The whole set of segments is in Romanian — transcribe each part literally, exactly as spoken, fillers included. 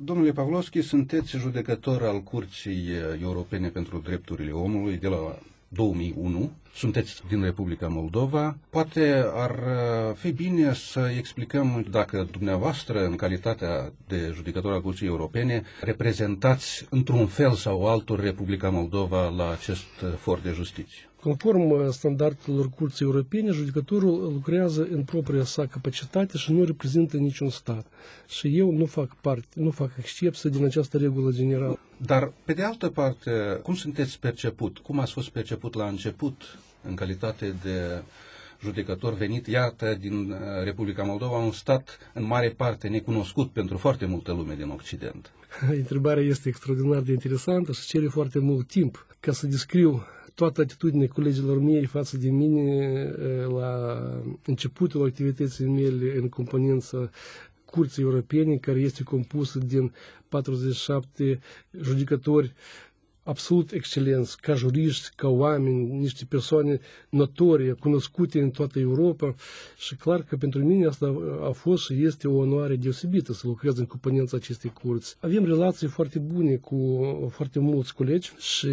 Domnule Pavlovski, sunteți judecător al Curții Europene pentru Drepturile Omului de la două mii unu. Sunteți din Republica Moldova. Poate ar fi bine să explicăm dacă dumneavoastră, în calitatea de judecător al Curții Europene, reprezentați într-un fel sau altul Republica Moldova la acest for de justiție. Conform standardelor Curții Europene, judecătorul lucrează în propria sa capacitate și nu reprezintă niciun stat. Și eu nu fac parte, nu fac excepție din această regulă generală. Dar, pe de altă parte, cum sunteți perceput? Cum ați fost perceput la început în calitate de judecător venit, iată, din Republica Moldova, un stat în mare parte necunoscut pentru foarte multă lume din Occident? Întrebarea este extraordinar de interesantă și cere foarte mult timp ca să descriu toată atitudinea colegilor mei față de mine la începutul activității mele în componența Curții Europene, care este compusă din patruzeci și șapte judecători absolut excelenți, ca juriști, ca oameni, niște persoane notorii, cunoscute în toată Europa și clar că pentru mine asta a fost și este o onoare deosebită să lucrez în componența acestei curți. Avem relații foarte bune cu foarte mulți colegi și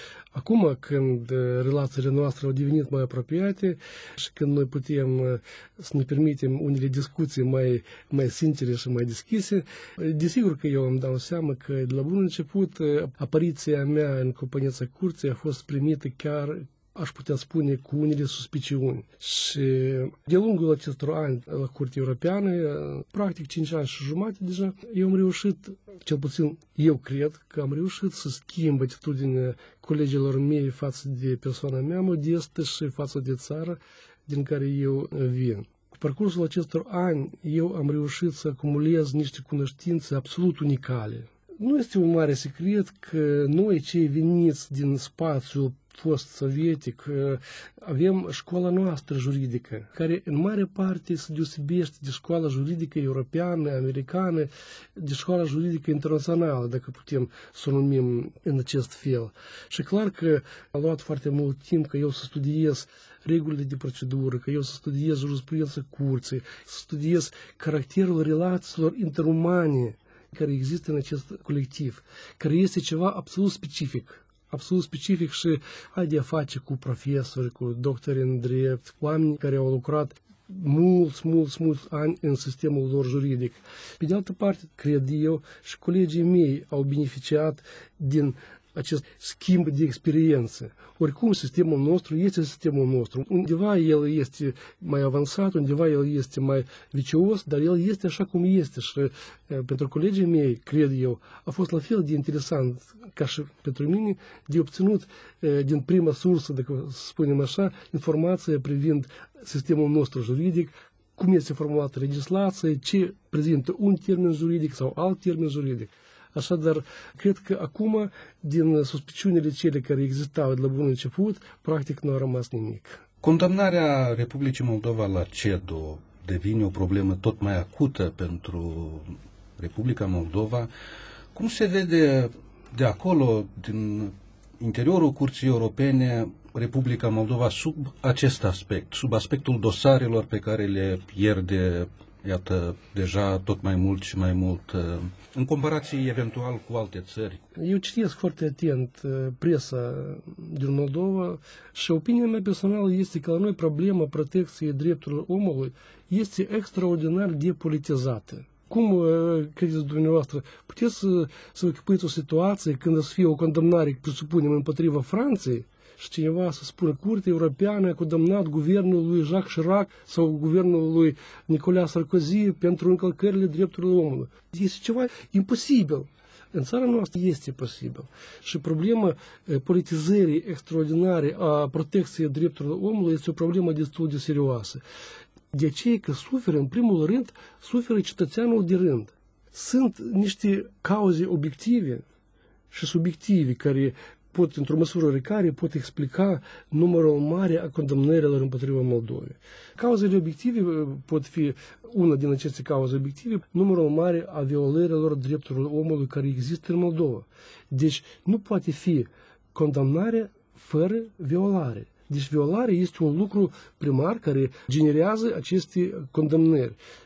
acum când relațiile noastre au devenit mai apropiate și când noi putem să ne permitem unele discuții mai, mai sincere și mai deschise, desigur că eu îmi dau seama că de la bun început apariția mea în componența curții a fost primită chiar, aș putea spune, cu unele suspiciuni. Și de lungul acestor ani la Curtea Europeană, practic cinci ani și jumate deja, eu am reușit, cel puțin eu cred că am reușit să schimb atitudinea colegilor mei față de persoana mea modestă și față de țară din care eu vin. Cu parcursul acestor ani, eu am reușit să acumulez niște cunoștințe absolut unicale. Nu este un mare secret că noi, cei veniți din spațiul post-sovietic, avem școala noastră juridică, care în mare parte se deosebește de școala juridică europeană, americană, de școala juridică internațională, dacă putem să o numim în acest fel. Și clar că a luat foarte mult timp că eu să studiez regulile de procedură, că eu să studiez jurisprudența curții, să studiez caracterul relațiilor interumane care există în acest colectiv, care este ceva absolut specific, absolut specific și are de a face cu profesori, cu doctori în drept, oameni care au lucrat mulți, mulți, mulți ani în sistemul lor juridic. Pe de altă parte, cred eu, și colegii mei au beneficiat din acest schimb de experiență. Oricum, sistemul nostru este sistemul nostru. Undeva el este mai avansat, undeva el este mai vicios, dar el este așa cum este și pentru colegii mei, cred eu, a fost la fel de interesant ca și pentru mine de obținut din prima sursă, dacă spunem așa, informația privind sistemul nostru juridic, cum este formulată legislația, ce prezintă un termen juridic sau alt termen juridic. Așadar, cred că acum, din suspiciunile cele care existau de la bun început, practic nu a rămas nimic. Condamnarea Republicii Moldova la CEDO devine o problemă tot mai acută pentru Republica Moldova. Cum se vede de acolo, din interiorul Curții Europene, Republica Moldova sub acest aspect, sub aspectul dosarelor pe care le pierde, iată, deja tot mai mult și mai mult, în comparație eventual cu alte țări? Eu citesc foarte atent presa din Moldova și opinia mea personală este că la noi problema protecției drepturilor omului este extraordinar de politizată. Cum credeți dumneavoastră, puteți să, să ocupați o situație când să fie o condamnare, presupunem, împotriva Franței, și cineva să spună Curtea Europeană a condamnat guvernul lui Jacques Chirac sau guvernul lui Nicolas Sarkozy pentru încălcările drepturilor omului. Este ceva imposibil. În țara noastră este posibil. Și problema politizării extraordinare a protecției drepturilor omului este o problemă destul de serioasă. De aceea că suferă, în primul rând, suferă cetățeanul de rând. Sunt niște cauze obiective și subiective care pot, într-o măsură oarecare, pot explica numărul mare a condamnărilor împotriva Moldovei. Cauzele obiective pot fi, una din aceste cauze obiective, numărul mare a violărilor drepturilor omului care există în Moldova. Deci nu poate fi condamnare fără violare. Deci violarea este un lucru primar care generează aceste condamnări.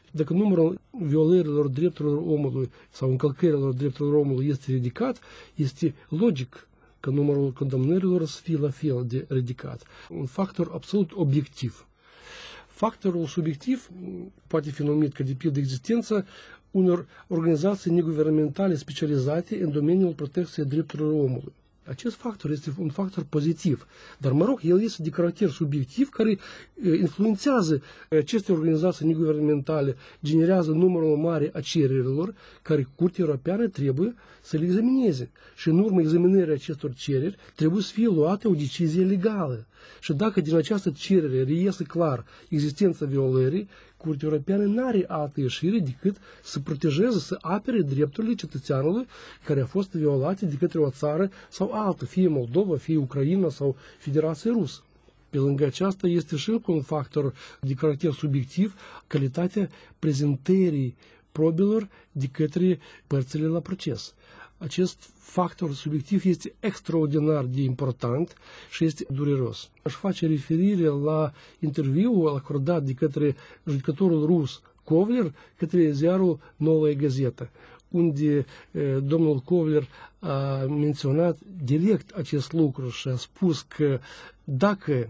Dacă numărul violărilor drepturilor omului sau încălcărilor drepturilor omului este ridicat, este logic că numărul condamnărilor să fie la fel de ridicat. Un factor absolut obiectiv. Factorul subiectiv poate fi numit ca de pildă existența unor organizații neguvernamentale specializate în domeniul protecției drepturilor omului. Acest factor este un factor pozitiv, dar, mă rog, el este de caracter subiectiv care influențează aceste organizații neguvernamentale, generează numărul mare a cererilor care Curtea Europeană trebuie să le examineze. Și în urma examinării acestor cereri trebuie să fie luată o decizie legală. Și dacă din această cerere reiese clar existența violării, Curtea Europeană nu are altă ieșire decât să protejeze, să apere drepturile cetățeanului care a fost violate de către o țară sau altă, fie Moldova, fie Ucraina sau Federația Rusă. Pe lângă aceasta este și încă un factor de caracter subiectiv, calitatea prezentării probelor de către părțile la proces. Acest factor subiectiv este extraordinar de important și este dureros. Aș face referire la interviul acordat de către judecătorul rus Kovler către ziarul Novaya Gazeta, unde e, domnul Kovler a menționat direct acest lucru și a spus că dacă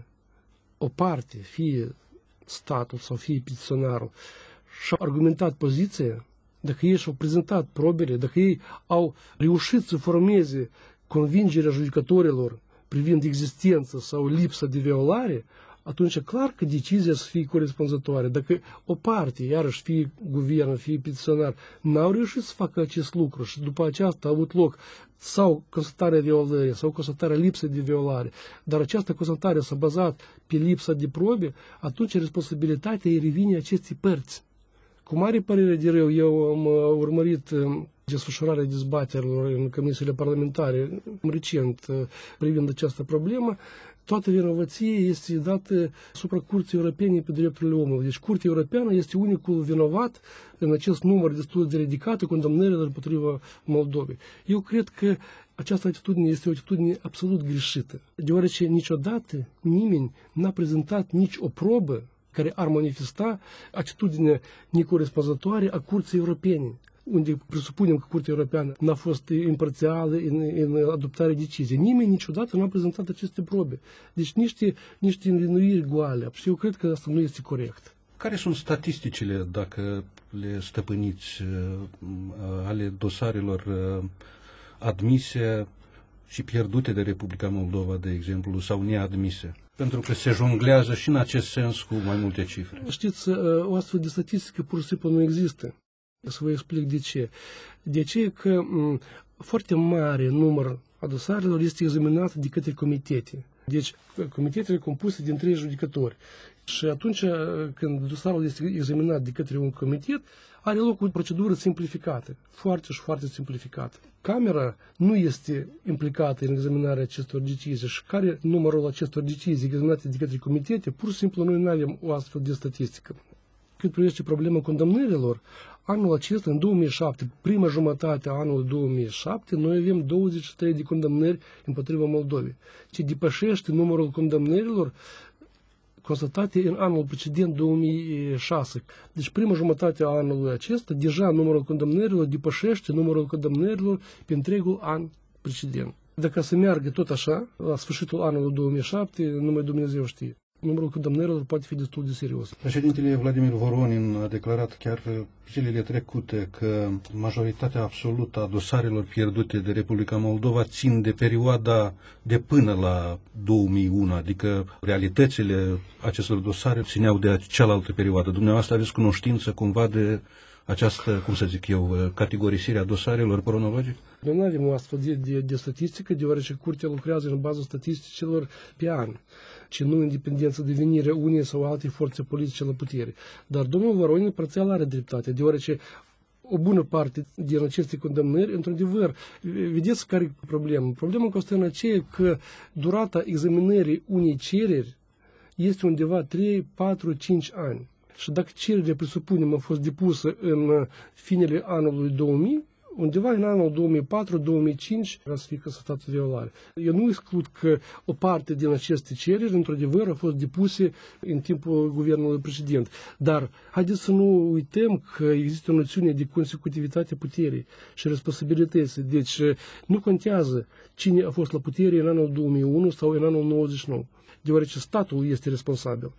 o parte, fie statul sau fie petiționarul, și-a argumentat poziția, dacă ei și-au prezentat probele, dacă ei au reușit să formeze convingerea judecătorilor privind existența sau lipsa de violare, atunci clar că decizia să fie corespunzătoare. Dacă o parte, iarăși fie guvern, fie petiționar, n-au reușit să facă acest lucru și după aceasta a avut loc sau constatarea violării sau constatarea lipsei de violare, dar această constatare s-a bazat pe lipsa de probe, atunci responsabilitatea îi revine acestei părți. Cu mare părere de rău, eu am urmărit desfășurarea dezbaterilor în comisiile parlamentare recent privind această problemă. Toată vinovăție este dată asupra Curții Europene pe drepturile omului. Deci Curtea Europeană este unicul vinovat în acest număr destul de ridicat de condamnărilor împotriva Moldovei. Eu cred că această atitudine este o atitudine absolut greșită, deoarece niciodată nimeni n-a prezentat nici o probă care ar manifesta atitudinea necorespunzătoare a Curții Europene, unde presupunem că Curtea Europeană n-a fost imparțială în, în adoptarea deciziei. Nimeni niciodată n-a prezentat aceste probe. Deci niște, niște învinuiri goale. Și eu cred că asta nu este corect. Care sunt statisticile, dacă le stăpâniți, ale dosarelor admise și pierdute de Republica Moldova, de exemplu, sau neadmise? Pentru că se jonglează și în acest sens cu mai multe cifre. Știți, o astfel de statistică pur și simplu nu există. Să vă explic de ce. De ce că m, foarte mare număr a dosarelor este examinat de către comitete. Deci, comitetele compuse din trei judecători. Și atunci, când dosarul este examinat de către un comitet, are loc o procedură simplificată, foarte și foarte simplificată. Camera nu este implicată în examinarea acestor decizii și care numărul acestor decizii examinate de către comitete, pur și simplu noi nu avem o astfel de statistică. Cât privește problema condamnărilor, anul acesta, în două mii șapte, prima jumătate a anului două mii șapte, noi avem douăzeci și trei de condamnări împotriva Moldovei, ce depășește numărul condamnărilor constatate în anul precedent, două mii șase. Deci prima jumătate a anului acesta, deja numărul condamnărilor depășește numărul condamnărilor pe întregul an precedent. Dacă se meargă tot așa, la sfârșitul anului două mii șapte, numai Dumnezeu știe. Numărul condamnărilor poate fi destul de serios. Președintele Vladimir Voronin a declarat chiar zilele trecute că majoritatea absolută a dosarelor pierdute de Republica Moldova țin de perioada de până la două mii unu, adică realitățile acestor dosare țineau de cealaltă perioadă. Dumneavoastră aveți cunoștință cumva de această, cum să zic eu, categorisire a dosarelor cronologic? Noi nu avem o astfel de, de, de statistică, deoarece Curtea lucrează în baza statisticilor pe an, ci nu în dependență de venirea unei sau alte forțe politice la putere. Dar domnul Voronin parțial are dreptate, deoarece o bună parte din aceste condamnări, într-adevăr, vedeți care e problema? Problema constă în aceea că durata examinării unei cereri este undeva trei, patru, cinci ani. Și dacă cererea, presupunem, a fost depusă în finele anului două mii, undeva în anul două mii patru două mii cinci era să fie căsătat de violare. Eu nu exclud că o parte din aceste cereri, într-adevăr, au fost depuse în timpul guvernului precedent. Dar haideți să nu uităm că există o noțiune de consecutivitate puterii și responsabilității. Deci nu contează cine a fost la putere în anul două mii unu sau în anul nouăzeci și nouă. Deoarece statul este responsabil.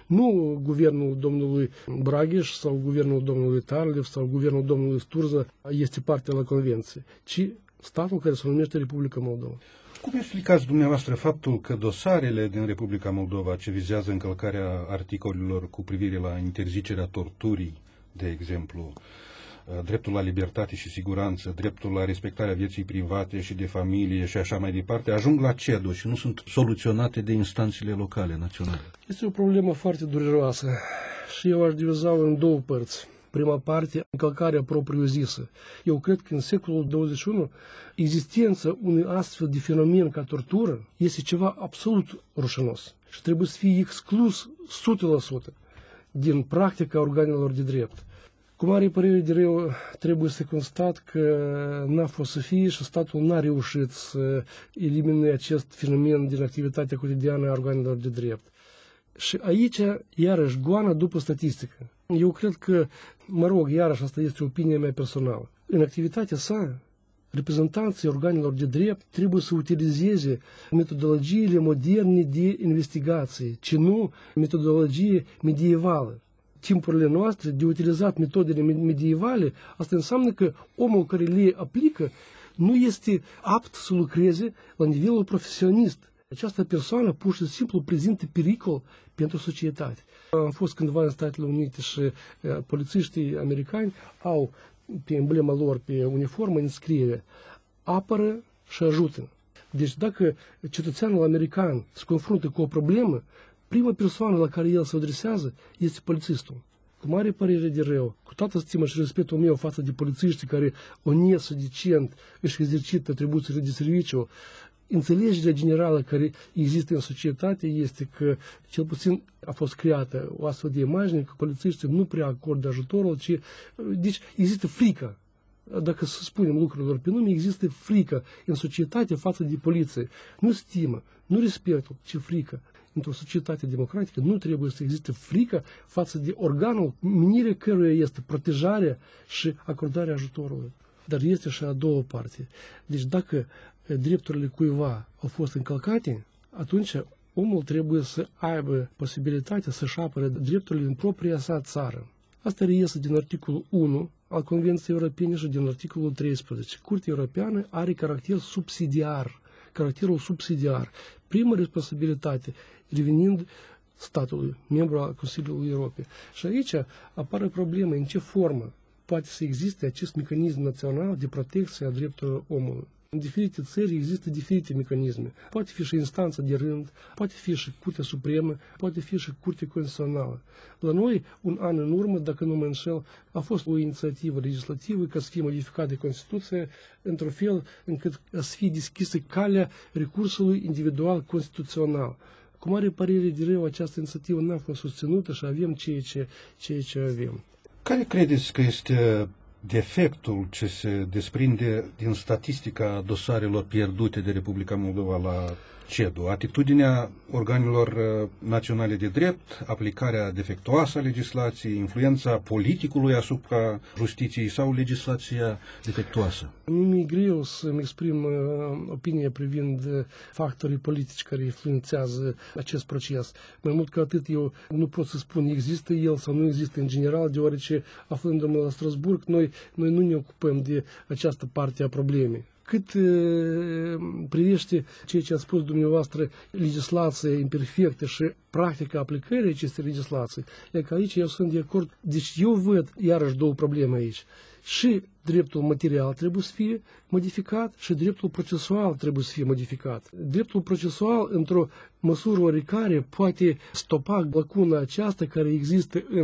Nu guvernul domnului Bragheș sau guvernul domnului Tarlev sau guvernul domnului Sturza este parte la convenție, ci statul care se numește Republica Moldova. Cum explicați dumneavoastră faptul că dosarele din Republica Moldova ce vizează încălcarea articolelor cu privire la interzicerea torturii, de exemplu, dreptul la libertate și siguranță, dreptul la respectarea vieții private și de familie și așa mai departe, ajung la C E D O și nu sunt soluționate de instanțele locale, naționale? Este o problemă foarte dureroasă și eu aș diviza-o în două părți. Prima parte, încălcarea propriu-zisă. Eu cred că în secolul douăzeci și unu existența unui astfel de fenomen ca tortură este ceva absolut rușinos și trebuie să fie exclus o sută la sută din practica organelor de drept. Cu mare părere de rău, trebuie să constat că n-a fost să fie și statul n-a reușit să elimine acest fenomen din activitatea cotidiană a organelor de drept. Și aici, iarăși, goana după statistică. Eu cred că, mă rog, iarăși, asta este opinia mea personală. În activitatea sa, reprezentanții organelor de drept trebuie să utilizeze metodologiile moderne de investigație, ci nu metodologie medievală. Timpurile noastre de utilizat metodele medievale, asta înseamnă că omul care le aplică nu este apt să lucreze la nivelul profesionist. Această persoană pur și simplu prezintă pericol pentru societate. Am fost cândva în Statele Unite și uh, polițiștii americani au pe emblema lor, pe uniformă, înscriere: apără și ajută. Deci dacă cetățeanul american se confruntă cu o problemă, prima persoană la care el se adresează este polițistul. Cu mare părere de rău, cu toată stima și respectul meu față de polițiștii care onest și decent își exercită atribuțiile de serviciu, înțelegerea generală care există în societate este că, cel puțin a fost creată o astfel de imagine, că polițiștii nu prea acordă ajutorul, ci, deci există frică. Dacă să spunem lucrurilor pe nume, există frică în societate față de poliție. Nu stimă, nu respectul, ci frică. Într-o societate democratică nu trebuie să existe frică față de organul menirea căruia este protejarea și acordarea ajutorului. Dar este și a doua parte. Deci dacă drepturile cuiva au fost încălcate, atunci omul trebuie să aibă posibilitatea să-și apere drepturile în propria sa țară. Asta reiese din articolul unu al Convenției Europene și din articolul treisprezece. Curtea Europeană are caracter subsidiar, caracterul subsidiar. Prima responsabilitate revenind statului, membru al Consiliului Europei. Și aici apare problema în ce formă poate să existe acest mecanism național de protecție a drepturilor omului. În diferite țări există diferite mecanisme. Poate fi și instanța de rând, poate fi și Curtea Supremă, poate fi și Curtea Constituțională. La noi, un an în urmă, dacă nu mă înșel, a fost o inițiativă legislativă ca să fie modificată Constituția într-un fel încât să fie deschisă calea recursului individual constituțional. Cu mare părere de rău, această inițiativă n-a fost susținută și avem ceea ce, ceea ce avem. Care credeți că este defectul ce se desprinde din statistica dosarelor pierdute de Republica Moldova la C E D O? Atitudinea organelor naționale de drept, aplicarea defectuoasă a legislației, influența politicului asupra justiției sau legislația defectuoasă? Nu mi-e greu să-mi exprim uh, opinia privind uh, factorii politici care influențează acest proces. Mai mult ca atât, eu nu pot să spun există el sau nu există în general, deoarece aflându-mă la Strasburg, noi, noi nu ne ocupăm de această parte a problemei. Cât uh, privește ceea ce a spus dumneavoastră, legislația imperfectă și practica aplicării acestei legislații, e că aici eu sunt de acord. Deci eu văd iarăși două probleme aici. Și dreptul material trebuie să fie modificat și dreptul procesual trebuie să fie modificat. Dreptul procesual, într-o măsură oricare, poate stopa lacuna aceasta care există în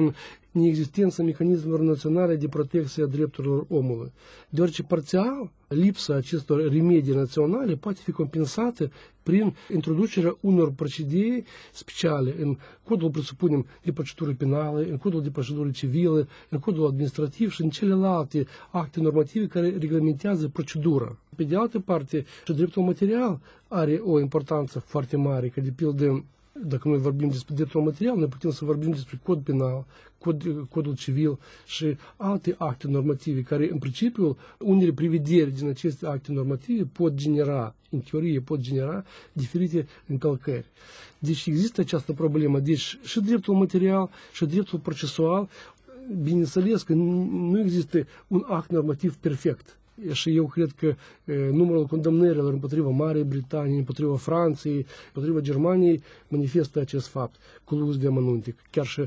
neexistența mecanismelor naționale de protecție a drepturilor omului, deoarece parțial lipsa acestor remedii naționale poate fi compensată prin introducerea unor procedee speciale în codul, presupunem, de procedură penală, în codul de procedură civilă, în codul administrativ și în celelalte acte normative care reglementează procedura. Pe de altă parte, și dreptul material are o importanță foarte mare, că de pildă, dacă noi vorbim despre dreptul material, noi putem să vorbim despre cod penal, cod, codul civil și alte acte normative care, în principiu, unele prevederi din aceste acte normative pot genera, în teorie, pot genera diferite încălcări. Deci există această problemă. Deci și dreptul material și dreptul procesual, bineînțeles că nu există un act normativ perfect. Și eu cred că e, numărul condamnărilor împotriva Marii Britanii, împotriva Franței, împotriva Germaniei manifestă acest fapt cu luz de amănunte. Chiar și e,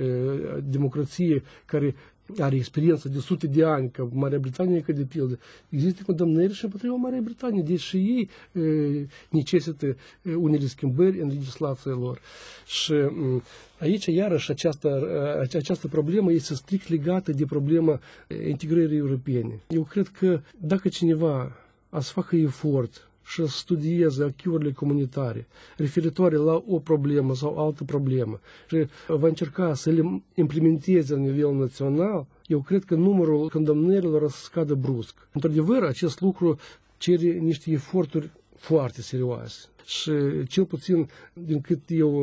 democrație care are experiență de sute de ani, ca Marea Britanie, că de pildă, există condamnări și împotriva Marii Britanii, deci și ei e, necesită unele schimbări în legislația lor. Și e, aici, iarăși, această, această problemă este strict legată de problema integrării europene. Eu cred că dacă cineva a să facă efort și să studieze acquis-urile comunitare referitoare la o problemă sau altă problemă și va încerca să le implementeze la nivel național, eu cred că numărul condamnărilor o să scadă brusc. Într-adevăr, acest lucru cere niște eforturi foarte serioase. Și cel puțin din cât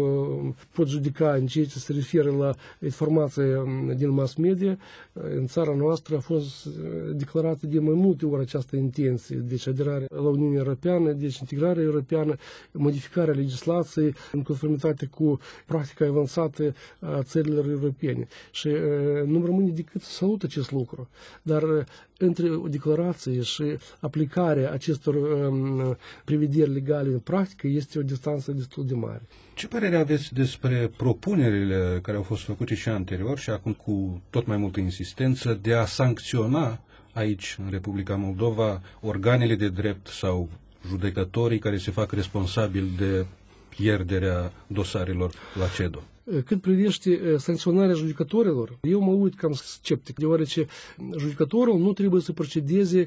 eu pot judeca în ceea ce se referă la informația din mass media, în țara noastră a fost declarată de mai multe ori această intenție, deci aderarea la Uniunea Europeană, deci integrarea europeană, modificarea legislației în conformitate cu practica avansată a țărilor europene. Și nu rămâne decât să salut acest lucru. Dar între o declarație și aplicarea acestor um, prevederi legale în practică este o distanță destul de mare. Ce părere aveți despre propunerile care au fost făcute și anterior și acum cu tot mai multă insistență de a sancționa aici, în Republica Moldova, organele de drept sau judecătorii care se fac responsabili de pierderea dosarelor la CEDO? Cât privește sancționarea judecătorilor, eu mă uit cam sceptic, deoarece judecătorul nu trebuie să procedeze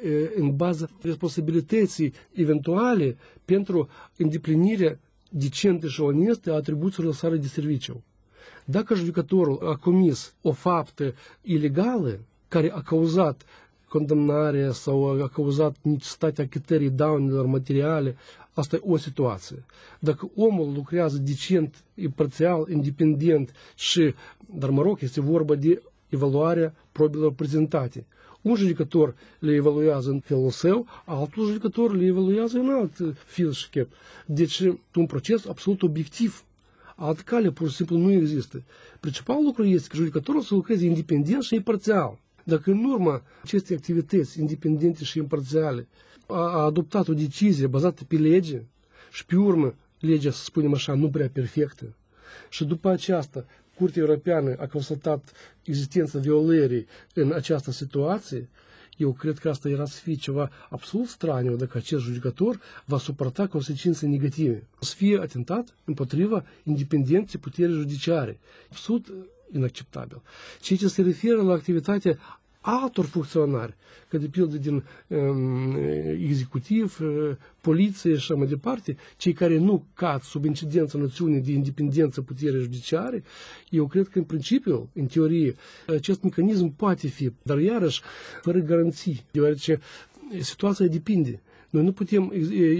în baza responsabilității eventuale pentru îndeplinirea decentă și onestă a atribuțiilor sale de serviciu. Dacă judecătorul a comis o faptă ilegală care a cauzat condamnarea sau a cauzat necesitatea achitării daunelor materiale, asta e o situație. Dacă omul lucrează decent, imparțial, independent și, dar mă rog, este vorba de evaluarea probelor prezentate. Un judecător le evaluează în felul său, altul judecător le evaluează în alt fel și chep. Deci, un proces absolut obiectiv. Altă cale, pur și simplu, nu există. Principalul lucru este că judecătorul să lucreze independent și imparțial. Dacă în urma acestei activități independente și imparțiale a adoptat o decizie bazată pe lege și pe urmă legea, să spunem așa, nu prea perfectă și după aceasta Curtea Europeană a constatat existența violării în această situație, eu cred că asta era să fie ceva absolut straniu dacă acest judecător va suporta consecințe negative. Să fie atentat împotriva independenței puterii judiciare. Absolut inacceptabil. Ceea ce se referă la activitatea altor funcționari, că de pildă din um, executiv, uh, poliție și așa mai departe, cei care nu cad sub incidența noțiunii de independență puterii judiciare, eu cred că în principiu, în teorie, acest mecanism poate fi, dar iarăși fără garanții, deoarece situația depinde. Noi nu putem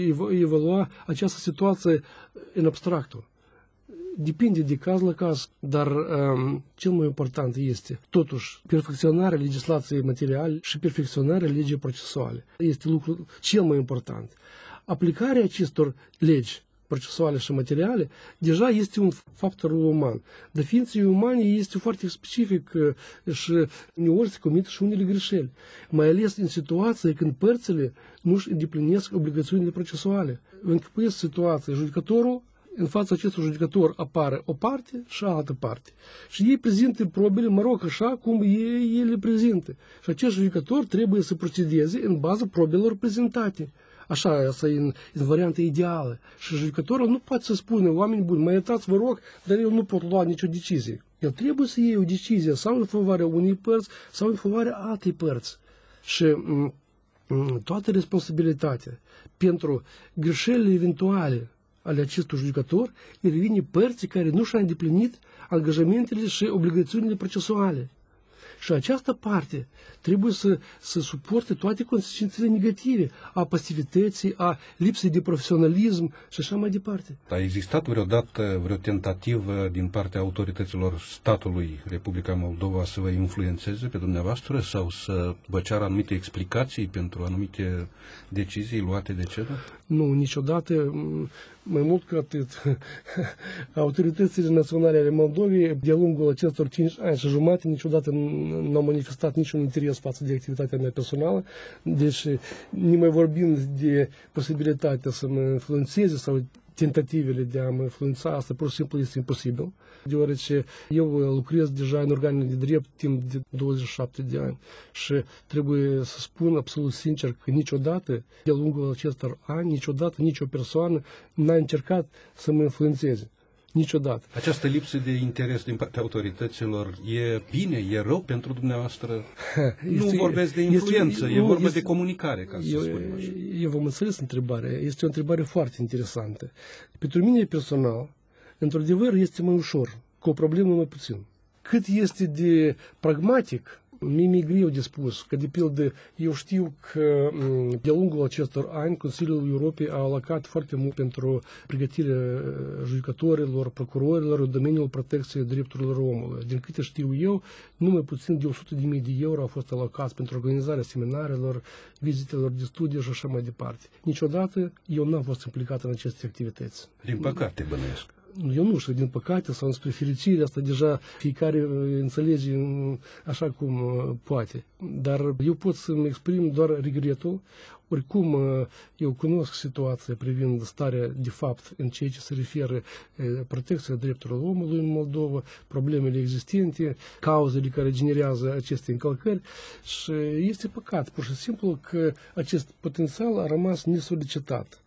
evalua această situație în abstractul. Depinde de caz la caz, dar um, cel mai important este, totuși, perfecționarea legislației materiale și perfecționarea legii procesuale. Este lucrul cel mai important. Aplicarea acestor legi procesuale și materiale deja este un factor uman. Dar ființei umane este foarte specific și uneori se comit și unele greșeli, mai ales în situații când părțile nu își îndeplinesc obligațiunile procesuale. Închipuiesc situația, judecătorul în fața acestui judecător apare o parte și altă parte. Și ei prezintă probele, mă rog, așa cum ei, ei le prezintă. Și acest judecător trebuie să procedeze în baza probelor prezentate. Așa, asta e în, în varianta ideală. Și judecătorul nu poate să spună, oameni buni, mă iertați, vă rog, dar eu nu pot lua nicio decizie. El trebuie să iei o decizie sau în favoarea unei părți sau în favoarea altei părți. Și m- m- toată responsabilitatea pentru greșelile eventuale ale acestui judecător îi revine părții care nu și-a îndeplinit angajamentele și obligațiunile procesuale. Și această parte trebuie să, să suporte toate consecințele negative a pasivității, a lipsei de profesionalism și așa mai departe. A existat vreodată vreo tentativă din partea autorităților statului Republica Moldova să vă influențeze pe dumneavoastră sau să vă ceară anumite explicații pentru anumite decizii luate de CEDO? Nu, niciodată, mai mult ca atât, autoritățile naționale ale Moldovei, de-a lungul acestor cinci ani și jumate, niciodată nu au manifestat niciun interes față de activitatea mea personală, deci, nimai vorbind de posibilitatea să mă influențeze sau tentativele de a mă influența, asta pur și simplu este imposibil, deoarece eu lucrez deja în organele de drept timp de douăzeci și șapte de ani și trebuie să spun absolut sincer că niciodată, de-a lungul acestor ani, niciodată nicio persoană n-a încercat să mă influențeze. Niciodată. Această lipsă de interes din partea autorităților e bine, e rău pentru dumneavoastră? Este, nu vorbesc de influență, este, e vorba este, de comunicare, ca să eu, spunem așa. Eu v-am înțeles întrebarea. Este o întrebare foarte interesantă. Pentru mine personal, într-adevăr, este mai ușor, cu o problemă mai puțin. Cât este de pragmatic, mie mi-e greu de spus, că de pildă eu știu că de-a lungul acestor ani Consiliul Europei a alocat foarte mult pentru pregătirea judecătorilor, procurorilor în domeniul protecției drepturilor omului. Din câte știu eu, numai puțin de o sută de mii de euro au fost alocați pentru organizarea seminarelor, vizitelor de studiu și așa mai departe. Niciodată eu n-am fost implicat în aceste activități. Din păcate, bănuiesc. Eu nu știu, din păcate sau spre fericire, asta deja fiecare înțelege așa cum poate. Dar eu pot să-mi exprim doar regretul. Oricum, eu cunosc situația privind starea de fapt în ceea ce se referă protecția drepturilor omului în Moldova, problemele existente, cauzele care generează aceste încălcări și este păcat, pur și simplu, că acest potențial a rămas nesolicitat.